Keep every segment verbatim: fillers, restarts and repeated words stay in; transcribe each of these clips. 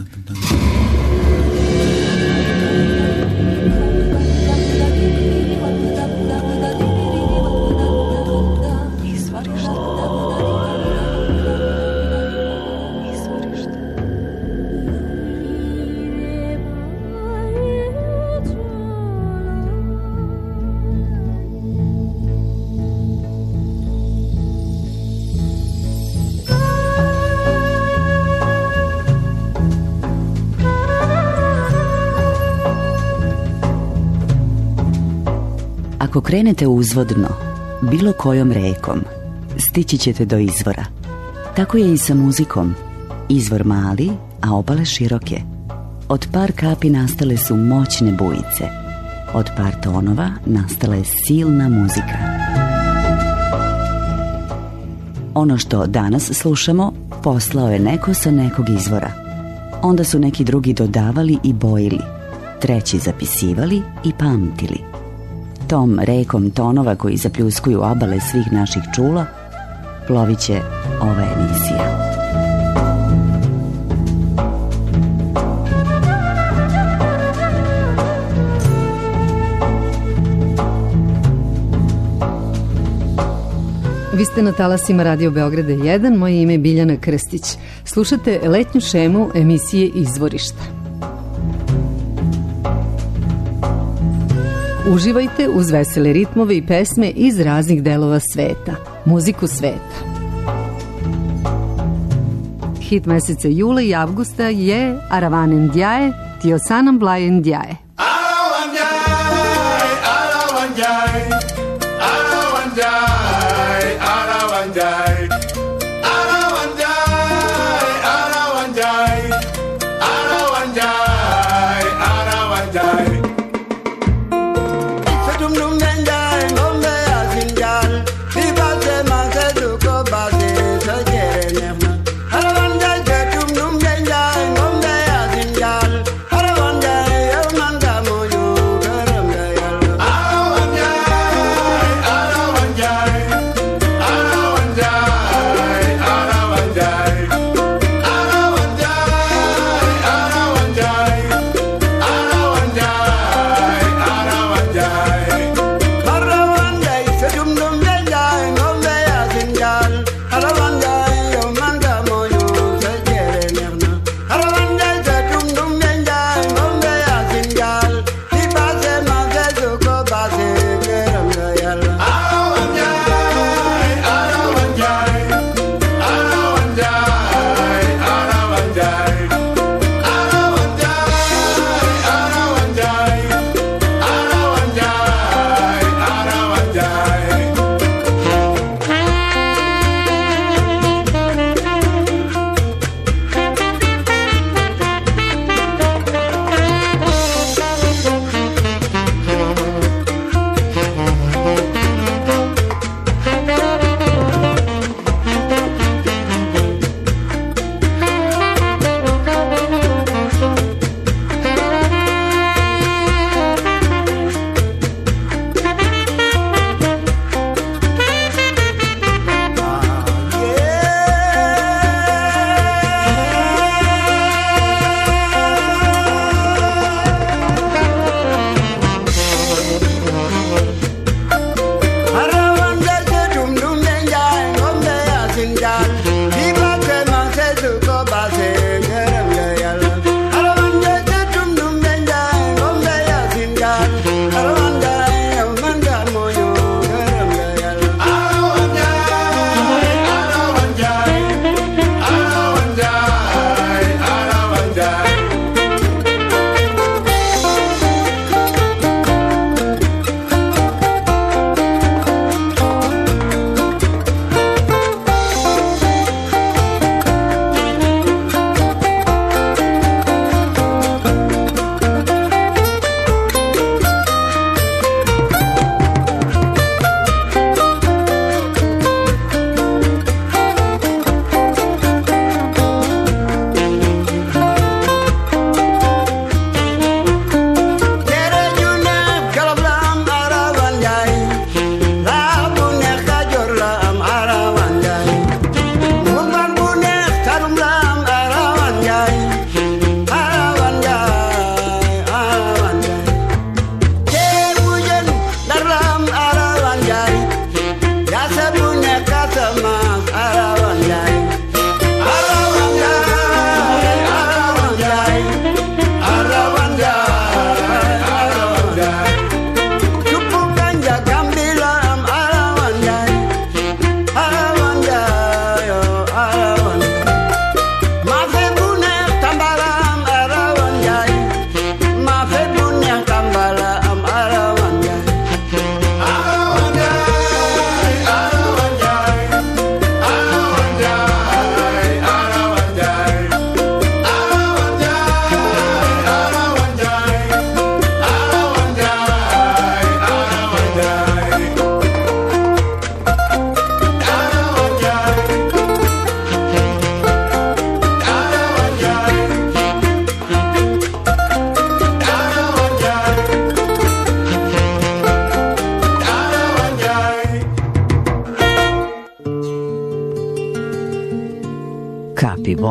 Ako krenete uzvodno, bilo kojom rekom, stići ćete do izvora. Tako je i sa muzikom. Izvor mali, a obale široke. Od par kapi nastale su moćne bujice. Od par tonova nastala je silna muzika. Ono što danas slušamo poslao je neko sa nekog izvora. Onda su neki drugi dodavali i bojili, treći zapisivali i pamtili. Tom rekom tonova koji zapljuskuju obale svih naših čula plovit će ova emisija. Vi ste na talasima Radio Beograda jedan, moje ime je Biljana Krstić. Slušate letnju šemu emisije Izvorišta. Uživajte uz vesele ritmove i pesme iz raznih delova sveta, muziku sveta. Hit meseca jula i avgusta je Aravanen Djaje, Tio Sanam Blajen Djaje. Aravan Djaje, Aravan Djaje, Aravan Djaje, Aravan Djaje, Aravan Djaje, Aravan Djaje, Aravan Djaje, Aravan Djaje. Aravan Djaye,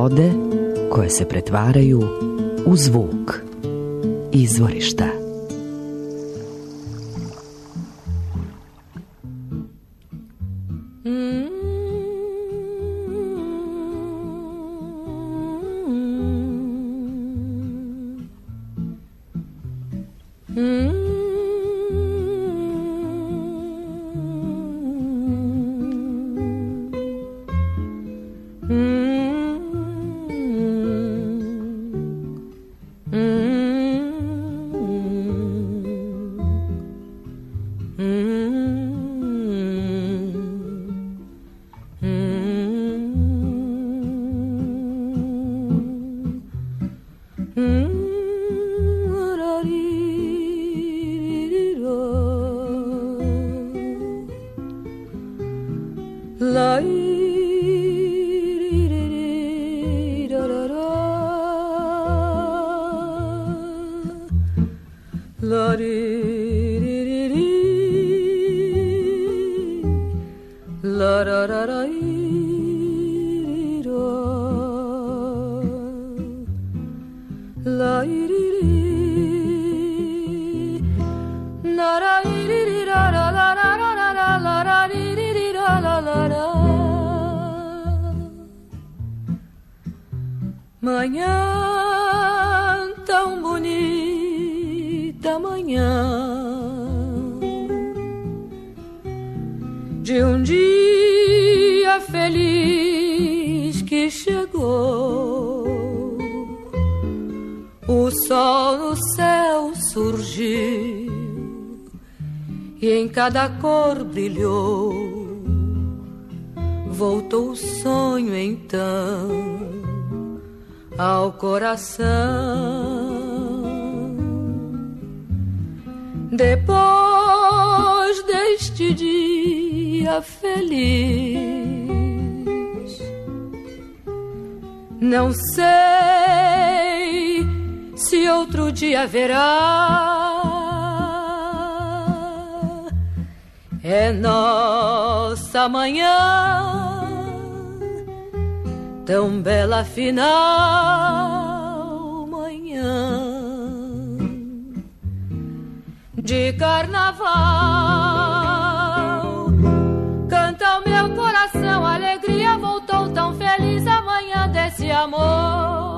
vode koje se pretvaraju u zvuk. Izvorišta. Manhã tão bonita, manhã de um dia feliz que chegou. O sol no céu surgiu e em cada cor brilhou. Voltou o sonho então ao coração. Depois deste dia feliz, não sei se outro dia haverá. É nossa manhã tão bela final, manhã de carnaval. Canta o meu coração, a alegria voltou tão feliz, amanhã desse amor.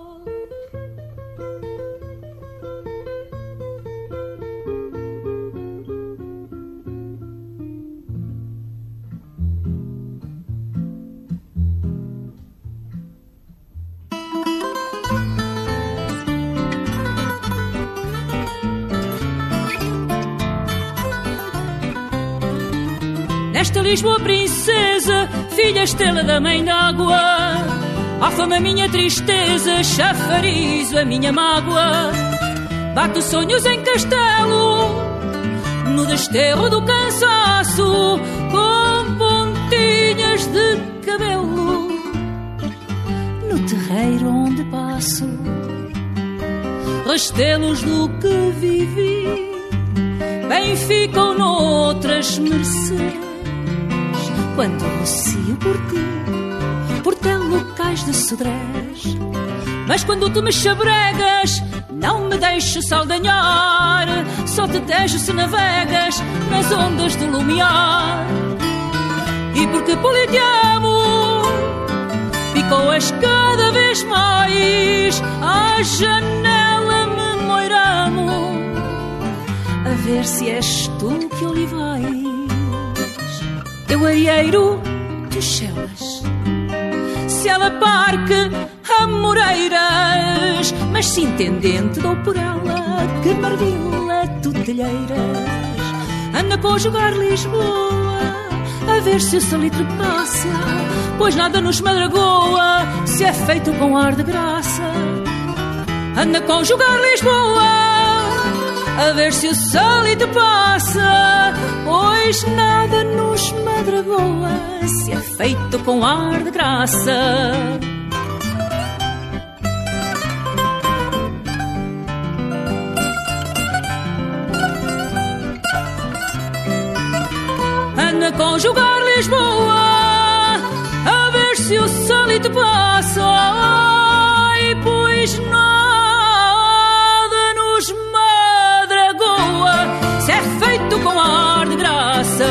Esta Lisboa princesa, filha estrela da mãe d'água, afama a minha tristeza, chafarizo a minha mágoa. Bato sonhos em castelo, no desterro do cansaço, com pontinhas de cabelo. No terreiro onde passo, restelos do que vivi, bem ficam noutras mercês. Quando rocio por ti, portelo cais de Sodrés. Mas quando tu me chabregas, não me deixes saldanhar. Só te tejo se navegas nas ondas do lumiar. E porque por lhe te amo, picoas cada vez mais. À janela me moiramo, a ver se és tu que olivais. Eu areeiro, tu chelas, se ela parque a moreiras, mas se intendente dou por ela, que maravilha tutelheiras. Anda a conjugar Lisboa, a ver se o salitre passa, pois nada nos madragoa, se é feito com ar de graça. Anda a conjugar Lisboa, a ver se o salitre passa, pois nada nos madragoa, se é feito com ar de graça. Anda a conjugar Lisboa, a ver se o salitre solito passo, ai, pois nada nos madragoa, se é feito com ar de graça.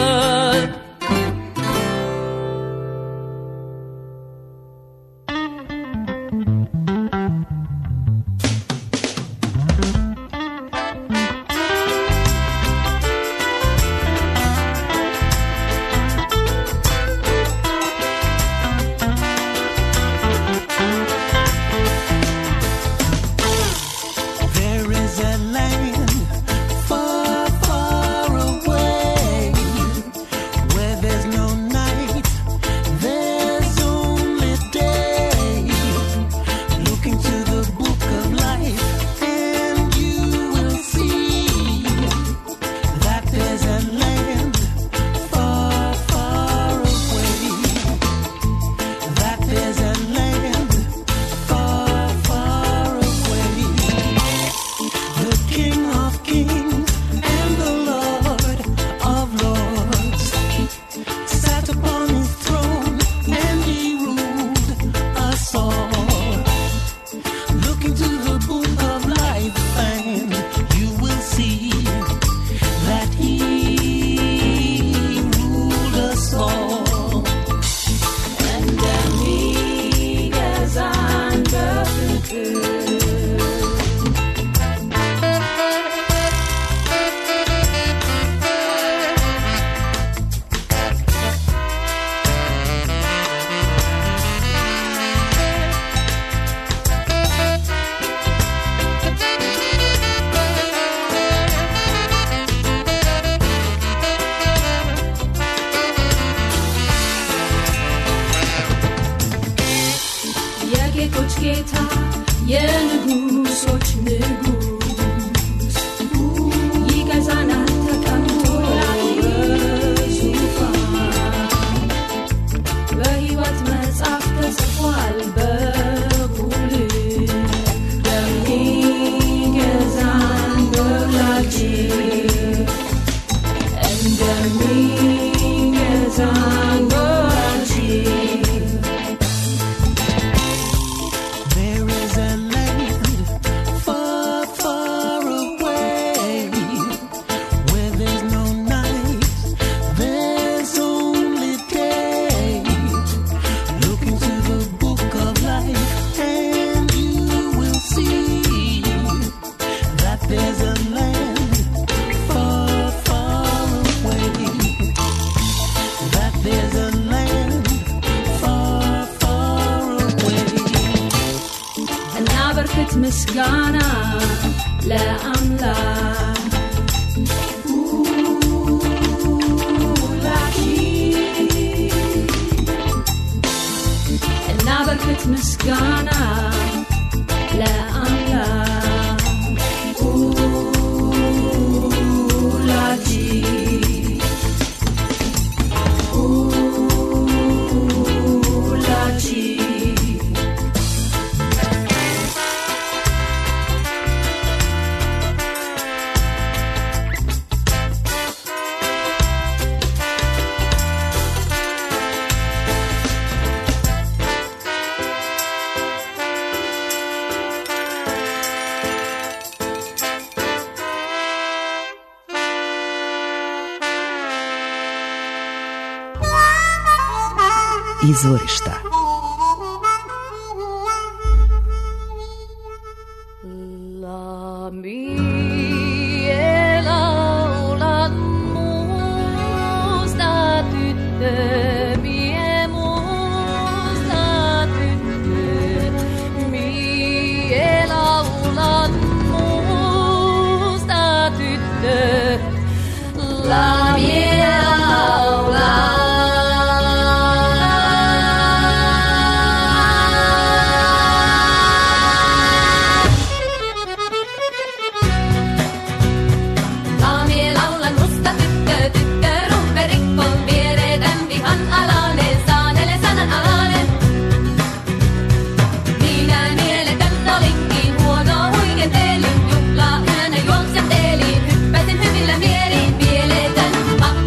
Izvorišta. Juoksen teeliin, hyppäsin hyvillä mielin, mieletön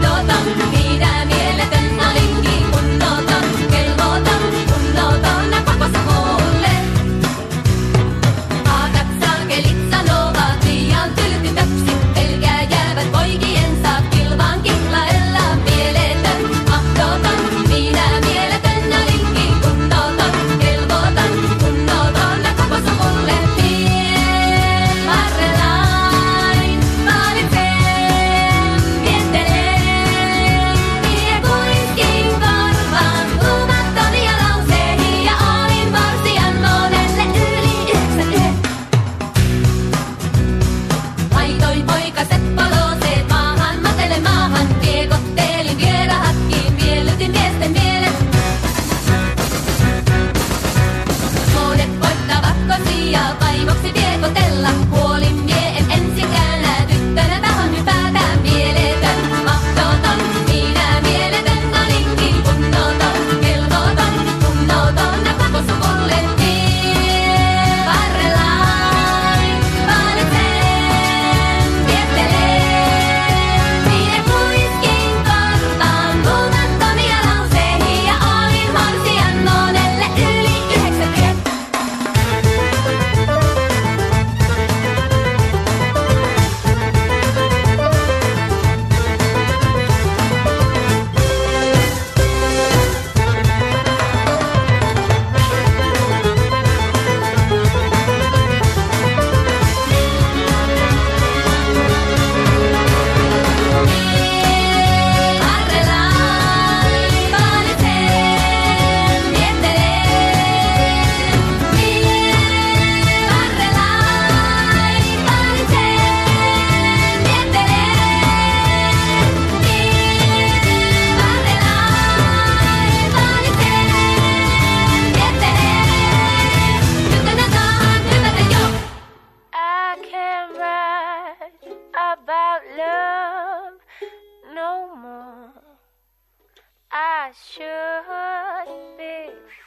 I should be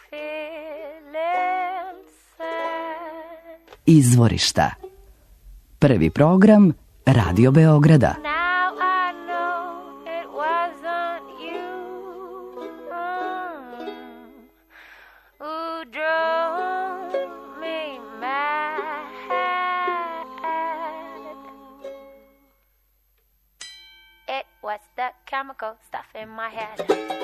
feeling sad. Izvorišta. Prvi program Radio Beograda. Now I know it wasn't you mm, who drove me mad. It was the chemical stuff in my head.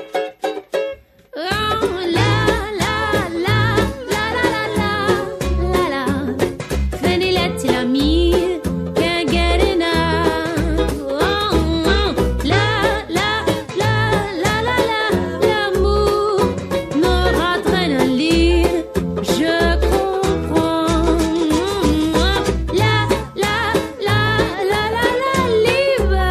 Oh, la, la, la, la, la, la, la, la, la. Feniletti l'ami, can't get enough. Oh, oh. La, la, la, la, la, la, l'amour me adrénaline, je comprends. La, la, la, la, la, la, liebe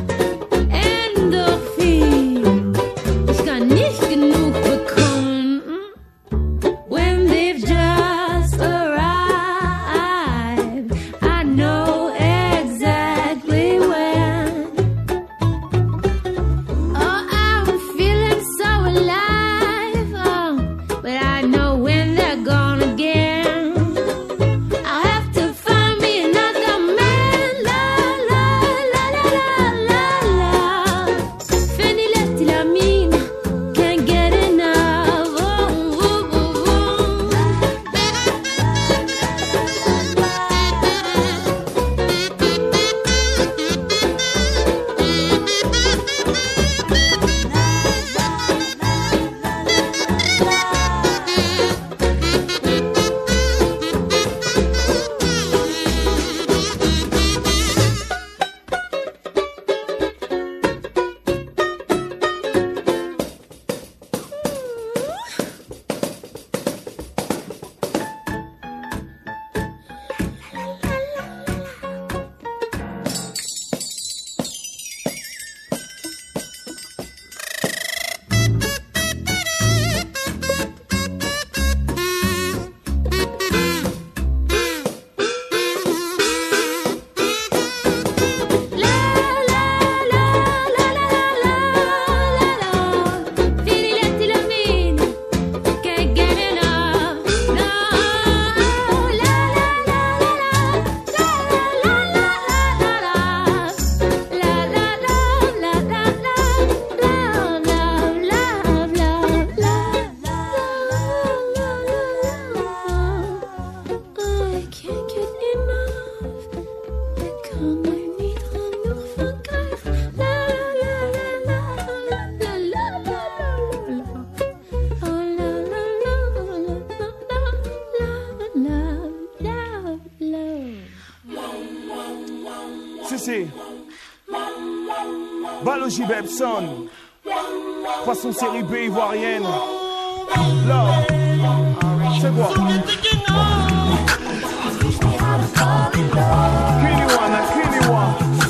Endorphin. Ich kann nicht genug bekommen, when they've just arrived. I know exactly when. Oh, I'm feeling so alive. Oh, but I know when they're gone again. I'll have to find me another man. La la la la la la la. Feniletti l'amine, can't get enough. Oh, oh, oh, Si, si. Balogi Bebson. Façon série B ivoirienne. Love. C'est quoi? Kiliwana, Kiliwa.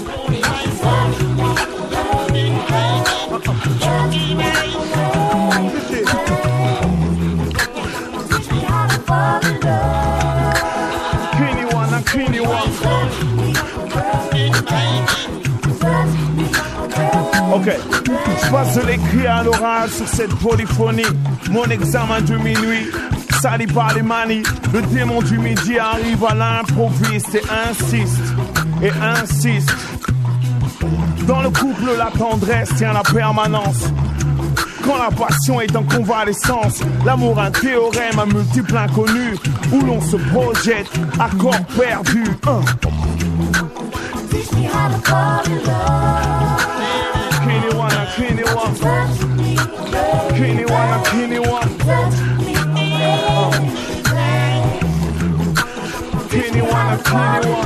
Kiliwana, Kiliwa. Ok, je passe de l'écrit à l'oral sur cette polyphonie. Mon examen de minuit, sali par les manies. Le démon du midi arrive à l'improviste et insiste, et insiste. Dans le couple, la tendresse tient la permanence. Quand la passion est en convalescence, l'amour un théorème à multiples inconnus, où l'on se projette à corps perdu. Hein. Kiniwana, Kiniwa, Kiniwana, Kiniwa, Kiniwana, Kiniwa,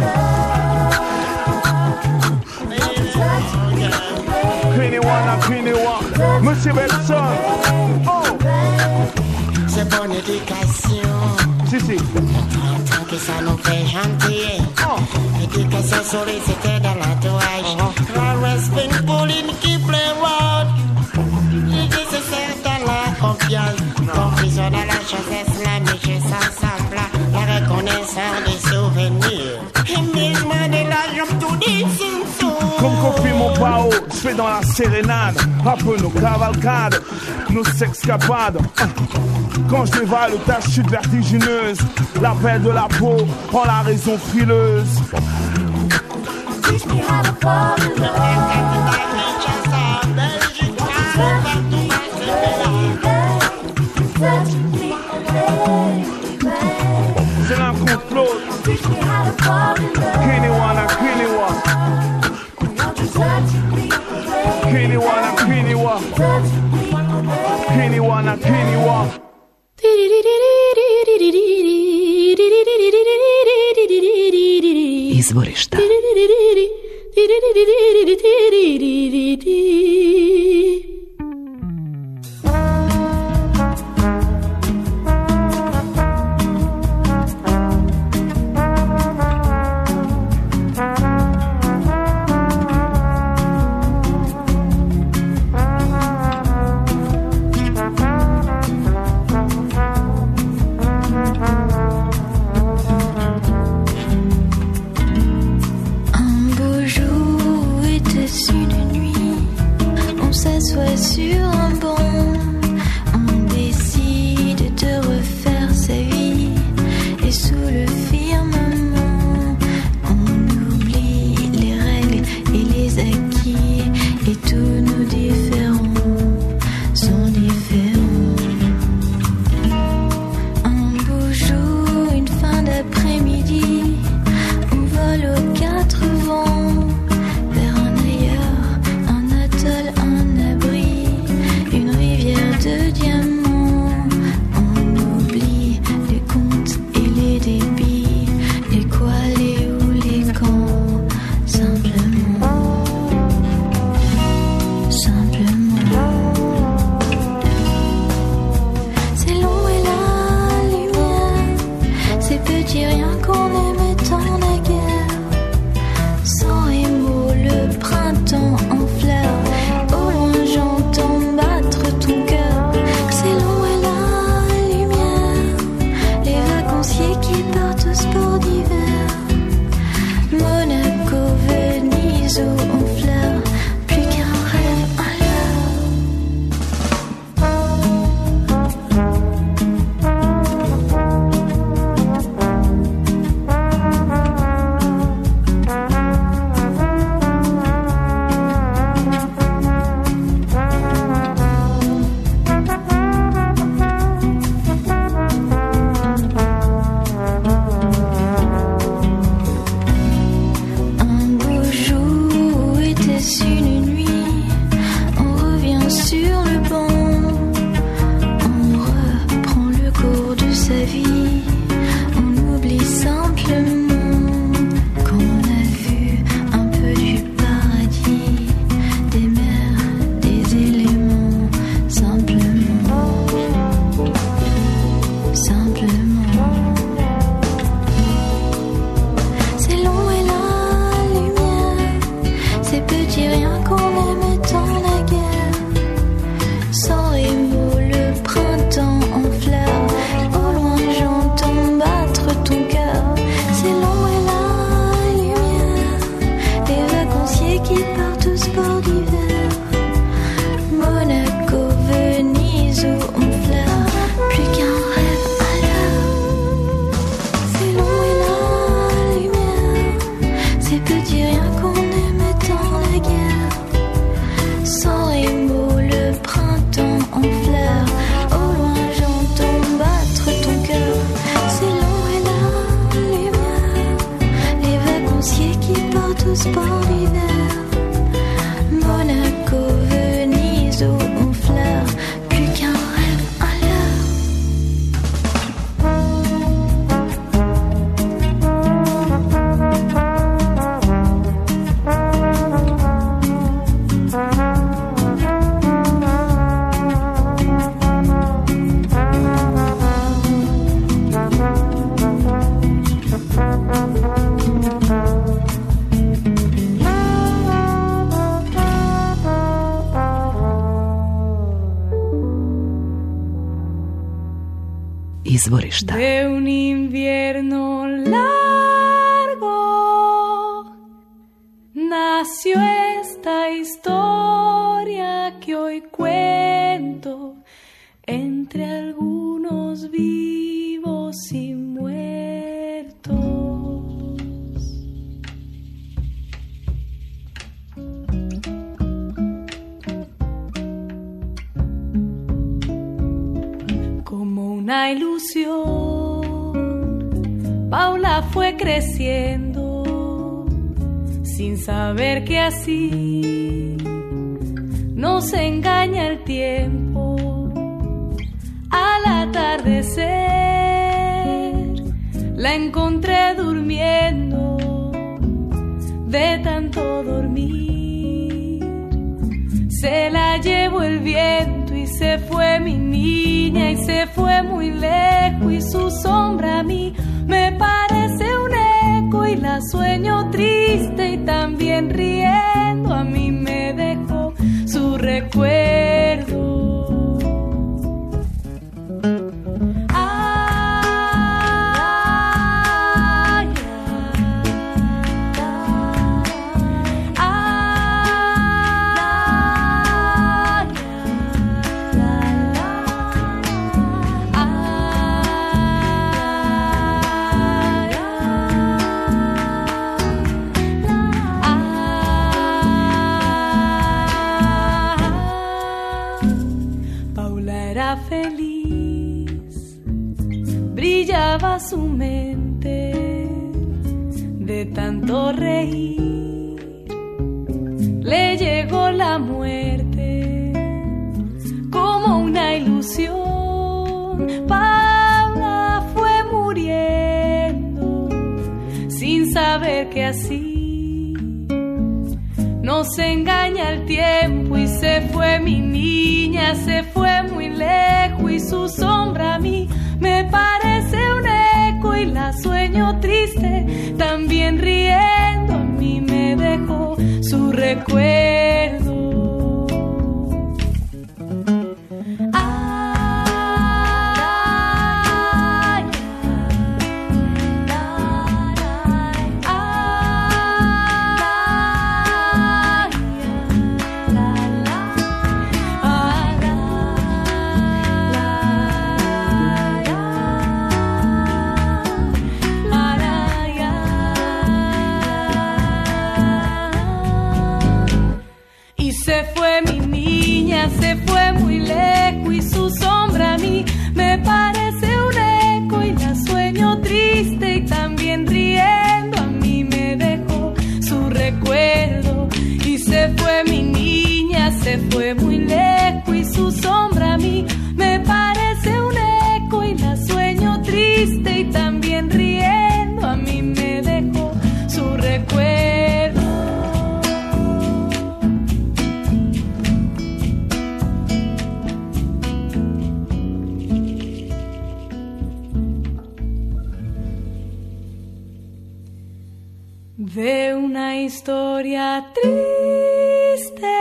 Kiniwana, Kiniwa, Monsieur Belson. Oh, c'est bonne éducation. Si, si. Tant que ça nous fait gentil. Oh. Éducation sollicitée dans l'entourage. La respect Pauline qui play road. Nécessaire dans la confiance. Confusion dans la chassesse, la miche ensemble. La reconnaissance des souvenirs. Amusement de la jambe tout dit, c'est tout. Comme copie mon pao, je fais dans la sérénade. Un peu nos cavalcades, nos sexcapades. Quand je dévale ta chute vertigineuse, l'appel de la peau prend la raison frileuse. Teach me how to fall in love. Touch me, baby. C'est l'un contre l'autre. Teach me how to fall in love. Kiniwana, Kiniwa. Won't you touch me, baby? Kiniwana, Kiniwa. Touch me, baby. Kiniwana, Kiniwa. Izvorišta. Sur un banc, on décide de refaire sa vie. Et sous le firmament, on oublie les règles et les acquis. Et tous nos différends sont différents. Un beau jour, une fin d'après-midi, on vole aux quatre vents. De diamants, on oublie les comptes et les débits, les quoi, les où, les quand, simplement, simplement. C'est l'ombre et la lumière, ces petits riens qu'on aimait tant naguère. Sans et mots, le printemps en fleurs, au loin j'entends battre ton cœur. Qui partent au sport d'hiver. Monaco, Venise ou Honfleur, plus qu'un rêve à Izvorišta. De un invierno largo nació el hoy cuento entre algunos vivos y muertos. Como una ilusión, Paula fue creciendo sin saber que así nos engaña el tiempo. Al atardecer la encontré durmiendo de tanto dormir. Se la llevó el viento y se fue mi niña y se fue muy lejos y su sombra a mí me parece un eco y la sueño triste y también riendo. A mí me dejó su recuerdo. Brillaba su mente de tanto reír, le llegó la muerte como una ilusión. Paula fue muriendo sin saber que así nos engaña el tiempo y se fue mi niña, se fue muy lejos y su sombra a mí me parece un eco y la sueño triste, también riendo. A mí me dejó su recuerdo. Se fue muy lejos y su sombra a mí me parece un eco y la sueño triste y también riendo. A mí me dejó su recuerdo y se fue mi niña, se fue muy lejos y su sombra a mí me parece un eco y la sueño triste y también riendo. A mí me dejó su recuerdo. De una historia triste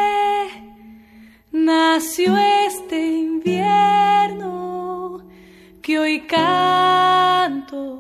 nació este invierno que hoy canto.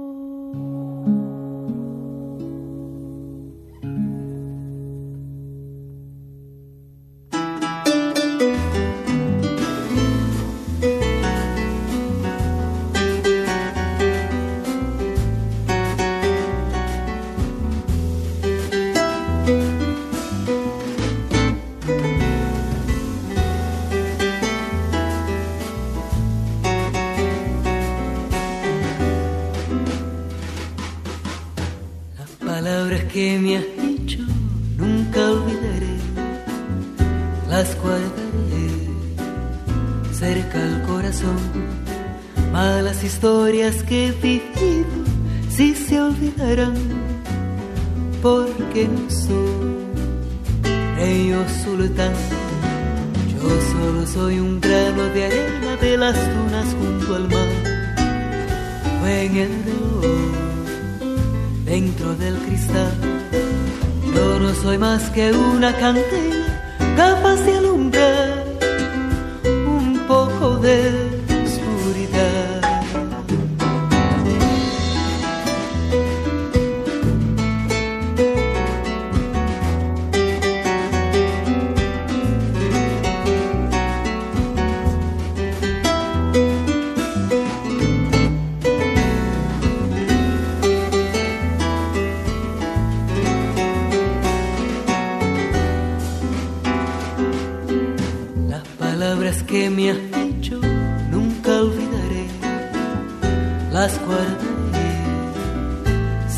Que me has dicho nunca olvidaré, las guardaré cerca al corazón. Malas historias que he vivido sí se olvidarán, porque no soy rey o sultán. Yo solo soy un grano de arena de las dunas junto al mar, o en el reloj dentro del cristal. Yo no soy más que una candela capaz de alumbrar un poco de oscuridad.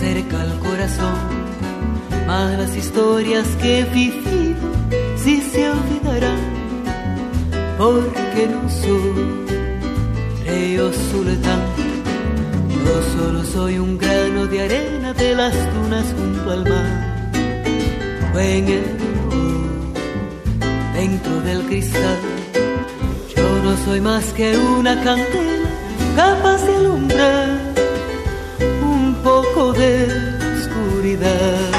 cerca al corazón, mas las historias que he vivido sí se olvidarán, porque no soy rey o sultán. Yo solo soy un grano de arena de las dunas junto al mar, o en el oro, dentro del cristal. Yo no soy más que una candela capaz de alumbrar un poco de oscuridad.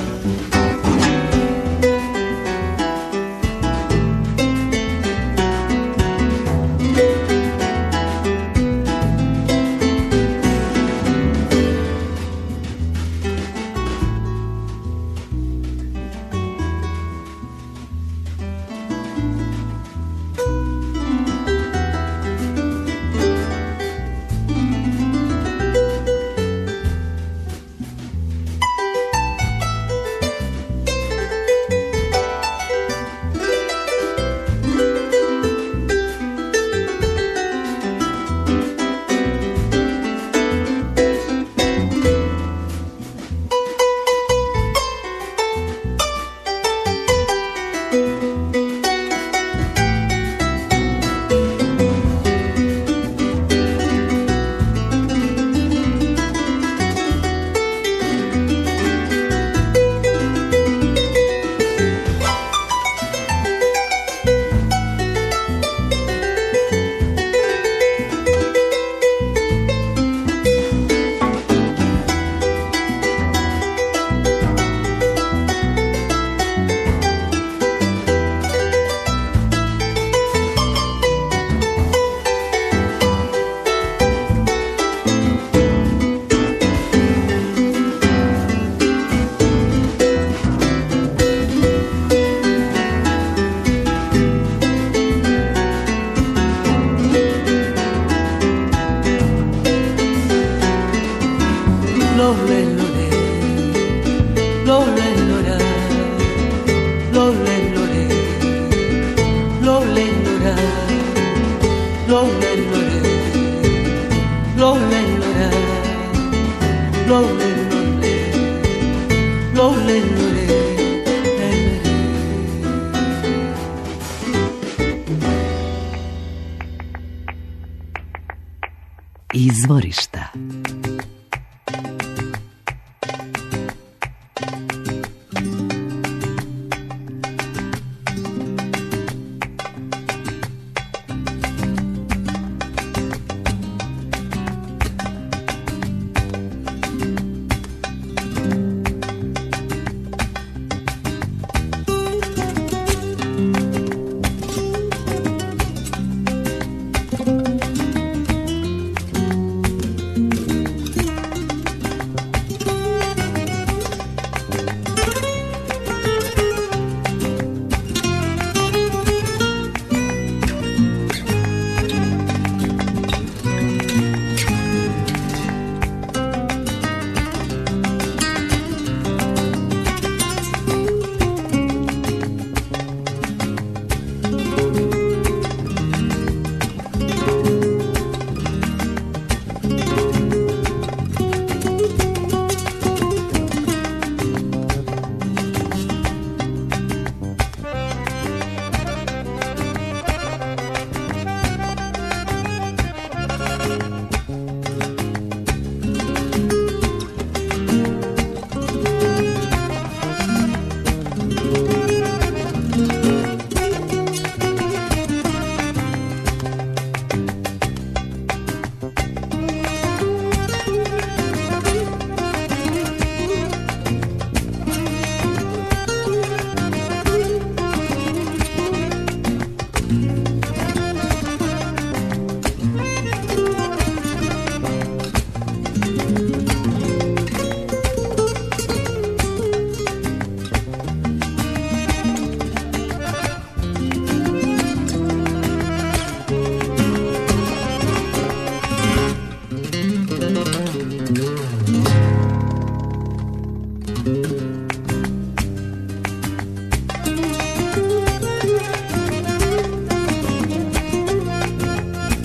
Izvorišta.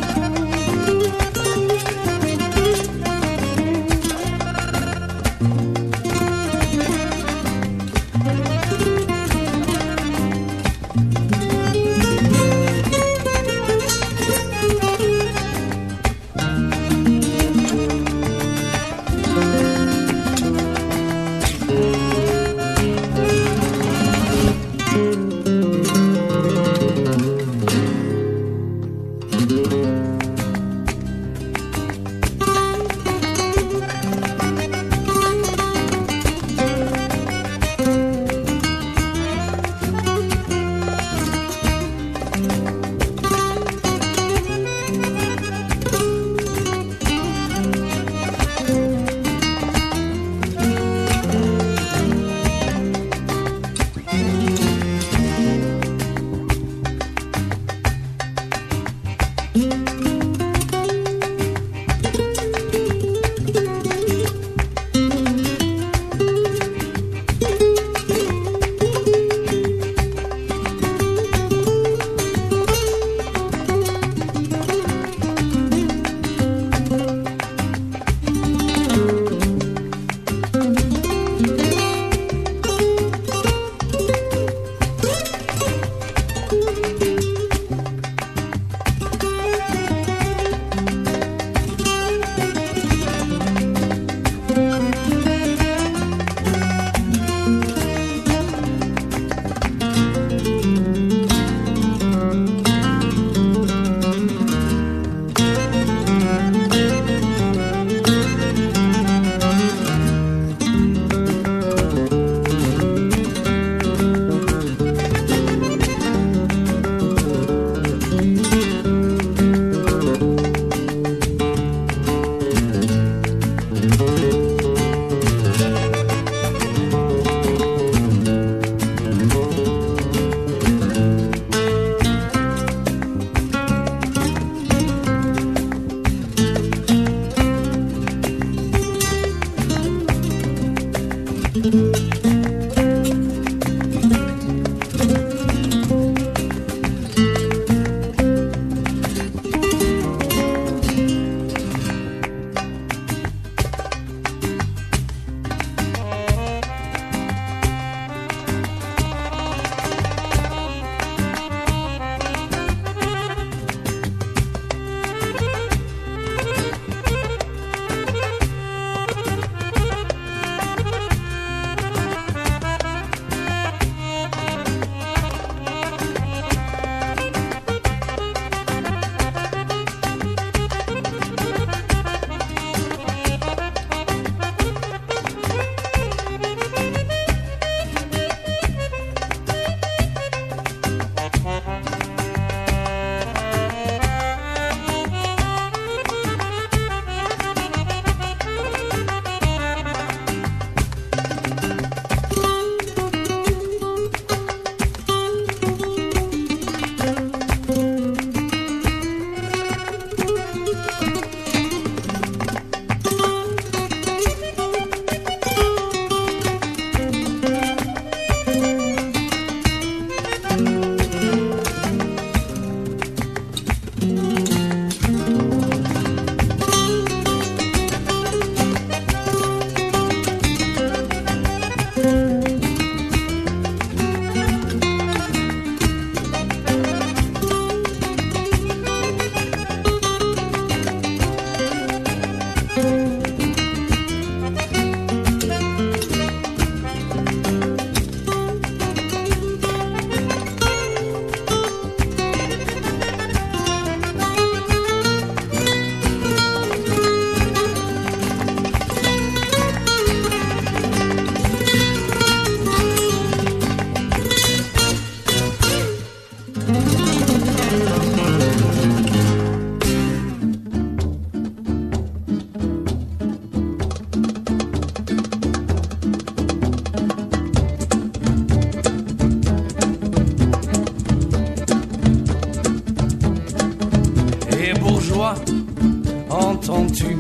Thank you. Entends-tu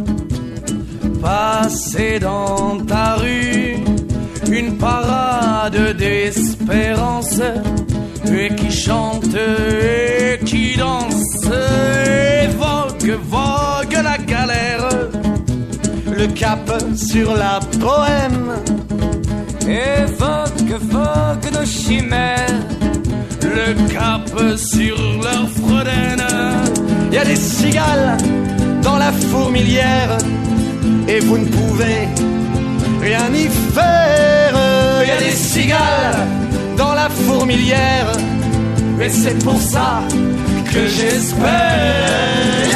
passer dans ta rue une parade d'espérance et qui chante et qui danse, évoque, vogue la galère, le cap sur la poème, évoque, vogue nos chimères, le cap sur leur Frodène. Y a des cigales dans la fourmilière et vous ne pouvez rien y faire. Y a des cigales dans la fourmilière et c'est pour ça que j'espère.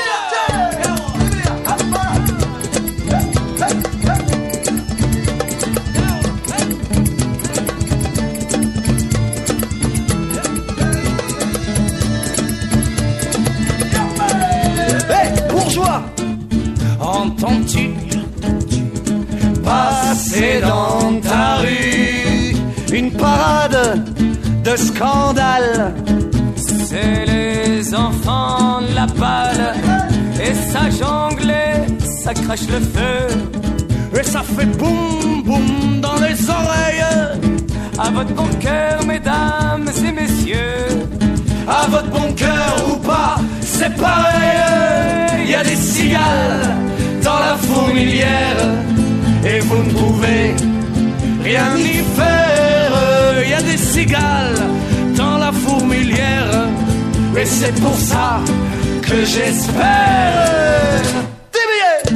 Entends-tu passer dans ta rue une parade de scandale? C'est les enfants la balle et ça jongle, ça crache le feu et ça fait boum boum dans les oreilles. À votre bon cœur, mesdames et messieurs, à votre bon cœur ou pas, c'est pareil. Y a des cigales dans la fourmilière et vous ne pouvez rien y faire. Y a des cigales dans la fourmilière et c'est pour ça que j'espère. Des billets.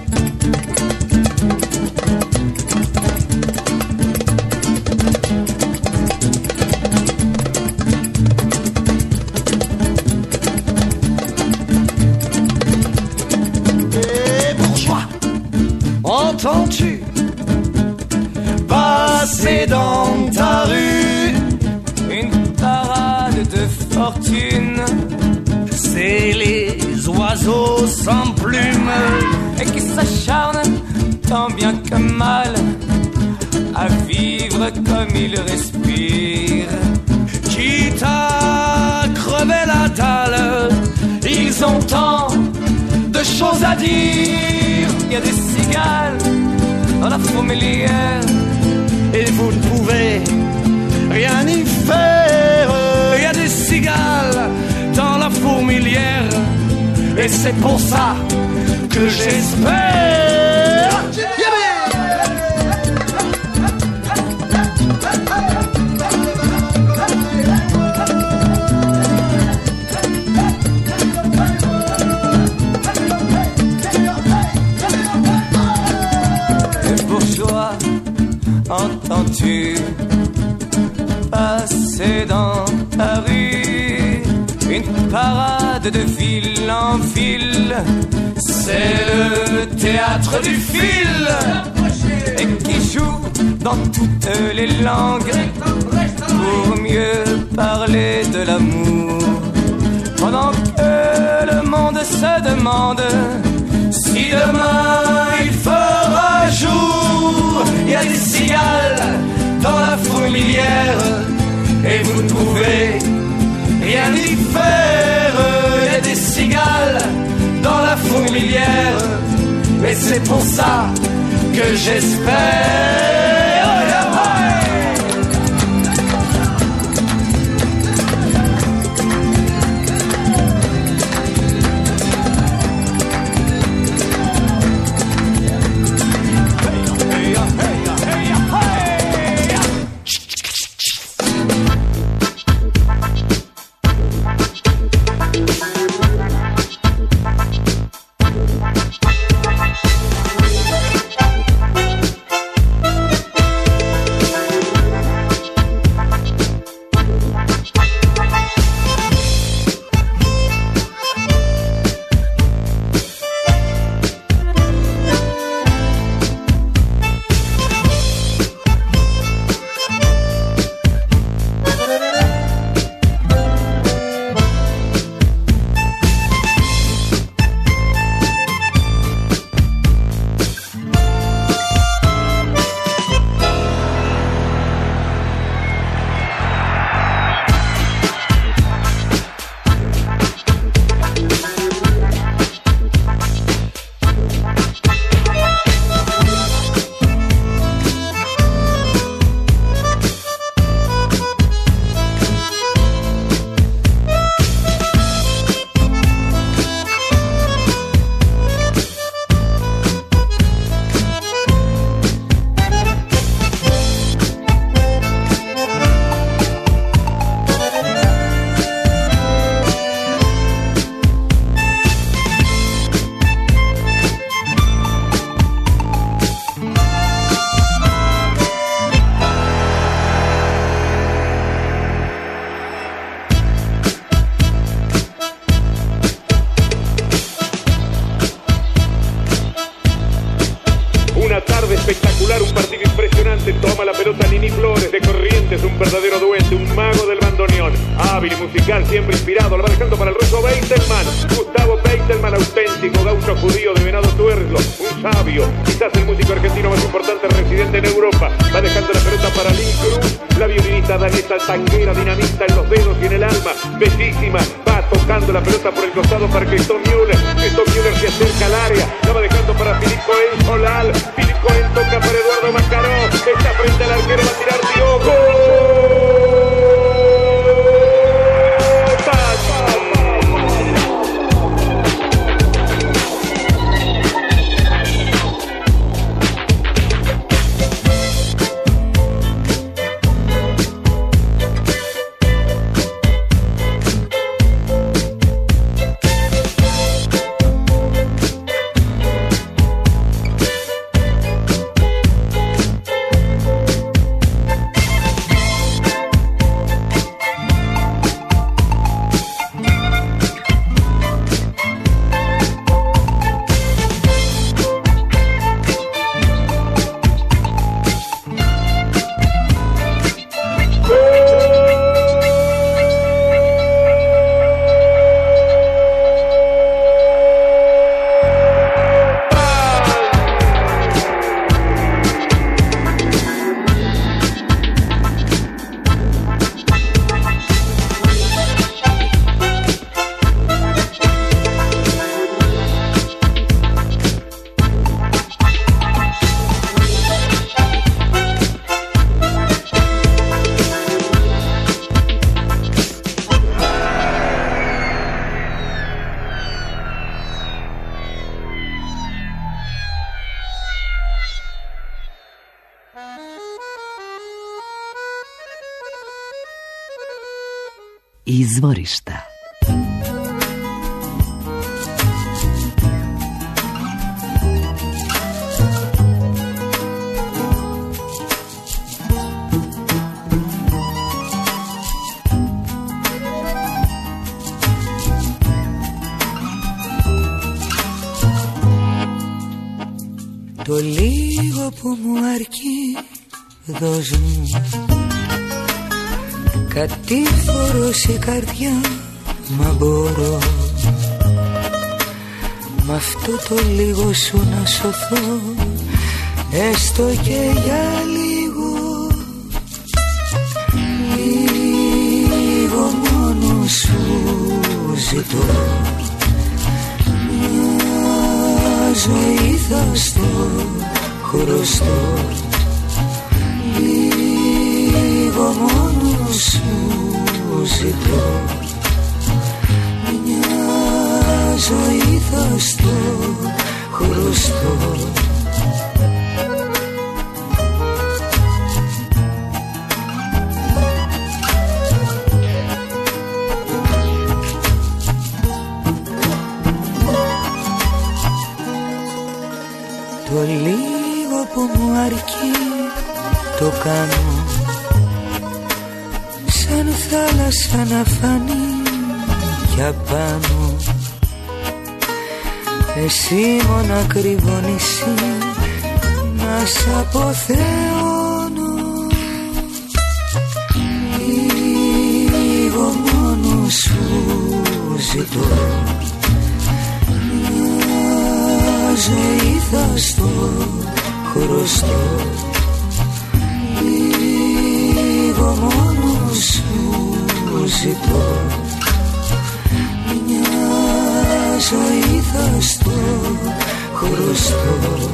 Entends-tu passer dans ta rue une parade de fortune? C'est les oiseaux sans plumes et qui s'acharnent tant bien que mal à vivre comme ils respirent. Quitte à crever la dalle, ils ont tant de choses à dire. Il y a des cigales dans la fourmilière et vous ne pouvez rien y faire. Il y a des cigales dans la fourmilière et c'est pour ça que j'espère. Les bourgeois, entends-tu passer dans Paris une parade de ville en ville? C'est le théâtre du fil et qui joue dans toutes les langues pour mieux parler de l'amour. Pendant que le monde se demande si demain il fera jour, il y a des cigales dans la fourmilière et vous ne pouvez rien y faire. Il y a des cigales dans la fourmilière et c'est pour ça que j'espère. espectacular, un partido impresionante. Toma la pelota Nini Flores de Corrientes, un verdadero duende, un mago del bandoneón. Hábil y musical, siempre inspirado, lo va dejando para el ruso Beitelman. Gustavo Beitelman, auténtico gaucho judío de Venado Tuerlo, un sabio, quizás el músico argentino más importante residente en Europa. Va dejando la pelota para Lynn Cruz, la violinista danesa tanguera, dinamita en los dedos y en el alma, bellísima. Va tocando la pelota por el costado para Christoph Müller. Christoph Müller se acerca al área, la va dejando para Philippe Cohen Solal. Philippe Cohen toca para Eduardo Macaró, está frente al arquero, va a tirar Diogo. izvorišta. Το λίγο που μου αρκεί δώσ' μου κατήφορο σε καρδιά, μα μπορώ μ' αυτό το λίγο σου να σωθώ, έστω και για λίγο. Λίγο μόνο σου ζητώ, ζωή θα στο χρωστώ. Λίγο μόνο σου ζητώ, μια ζωή θα στο χρωστώ. Το λίγο που μου αρκεί το κάνω, σαν θάλασσα να φανεί κι απάνω. Εσύ μονακριβό νησί να σ' αποθεώνω. Λίγο μόνο σου ζητώ, ζωή θα στο χρωστώ. Λίγο μόνο σου ζητώ, μια ζωή θα στο χρωστώ.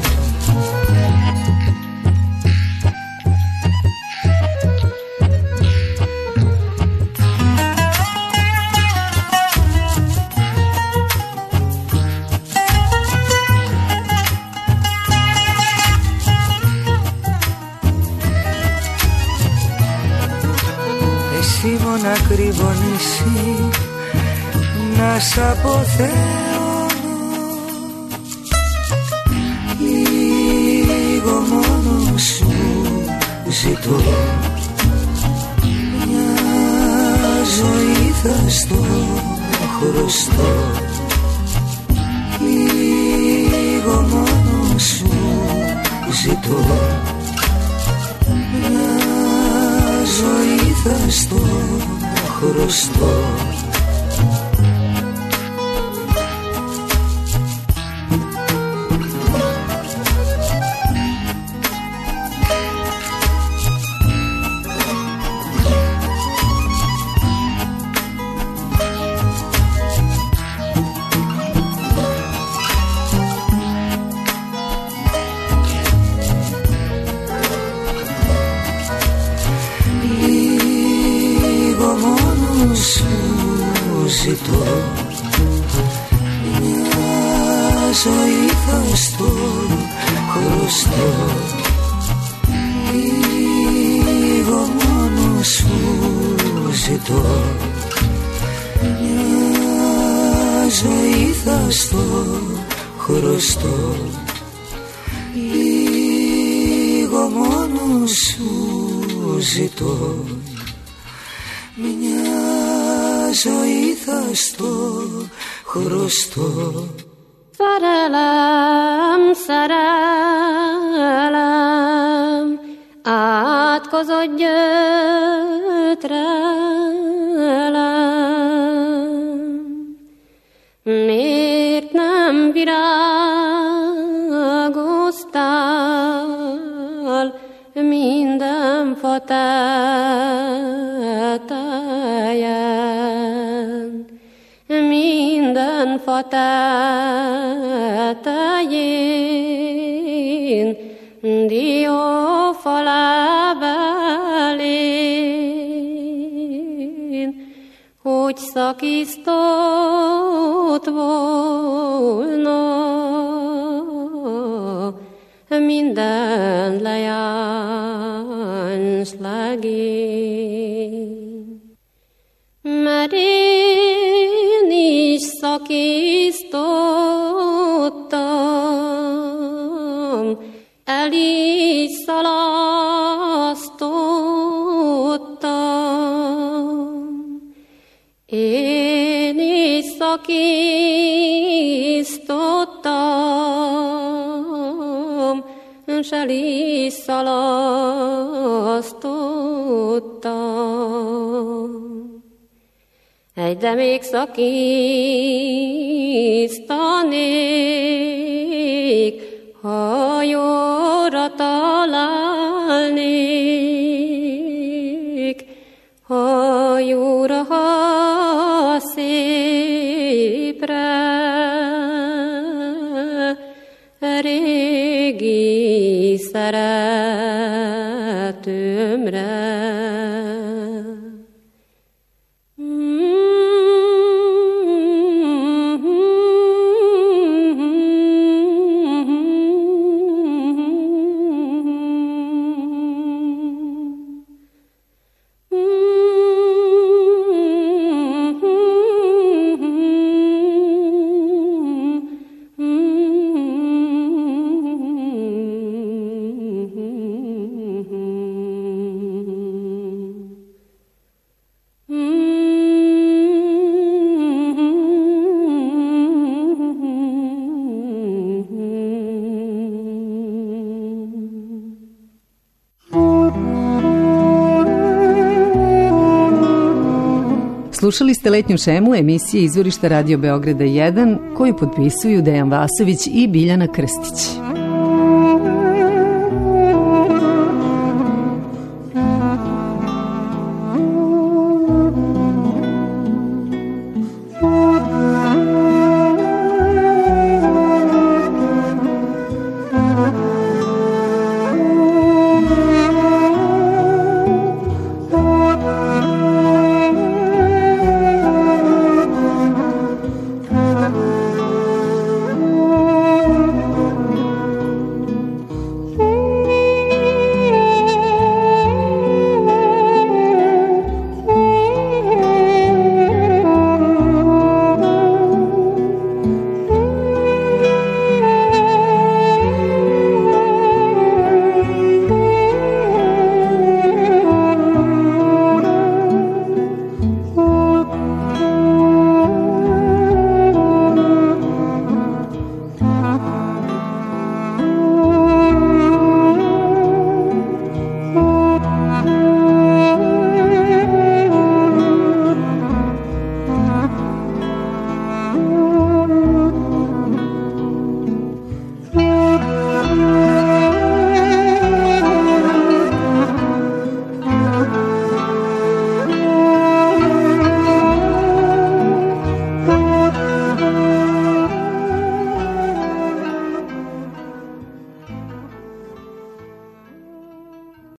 Ακριβό νησί να σ' αποθεώνω. Λίγο μόνο σου ζητώ, μια ζωή θα στο χρωστώ. Λίγο μόνο σου ζητώ, μια ζωή θα στο χρωστώ. Ζητώ, μια ζωή θα στο χρωστώ. Λίγο μόνο σου ζητώ, μια ζωή θα στο χρωστώ. Λίγο μόνο σου ζητώ, μια ζωή θα στο χρωστώ. Szerelem, szerelem, átkozott gyötrelem. Miért nem virágoztál minden fa tetején, minden fa tetején, diófa levelén, hogy szakított volna minden lejáns legény. Mert én is szakíztottam, el is szalasztottam. Én is szakíztottam, s el is szalasztottam. Egy, de még szakíztanék, ha jóra találnék, ha jóra, ha szépre, régi szeretőmre. Slušali ste letnju šemu emisije Izvorišta Radio Beograda jedan, koju potpisuju Dejan Vasović i Biljana Krstić.